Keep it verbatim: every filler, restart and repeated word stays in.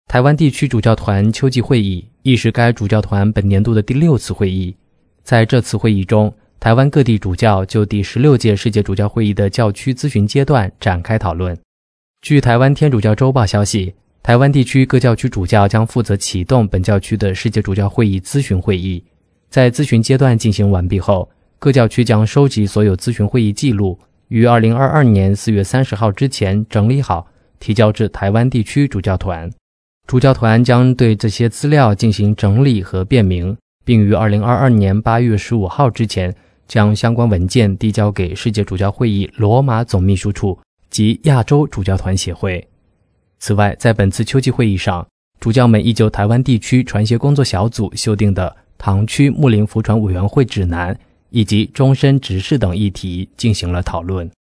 台湾地区主教团秋季会议亦是该主教团本年度的第六次会议。在这次会议中，台湾各地主教就第十六届世界主教会议的教区咨询阶段展开讨论。据台湾天主教周报消息，台湾地区各教区主教将负责启动本教区的世界主教会议咨询会议。在咨询阶段进行完毕后，各教区将收集所有咨询会议记录，于二零二二年四月三十号之前整理好，提交至台湾地区主教团。主教团将对这些资料进行整理和辨明，并于二零二二年八月十五号之前将相关文件递交给世界主教会议罗马总秘书处及亚洲主教团协会。此外，在本次秋季会议上，主教们亦就台湾地区传协工作小组修订的堂区牧灵福传委员会指南以及终身执事等议题进行了讨论。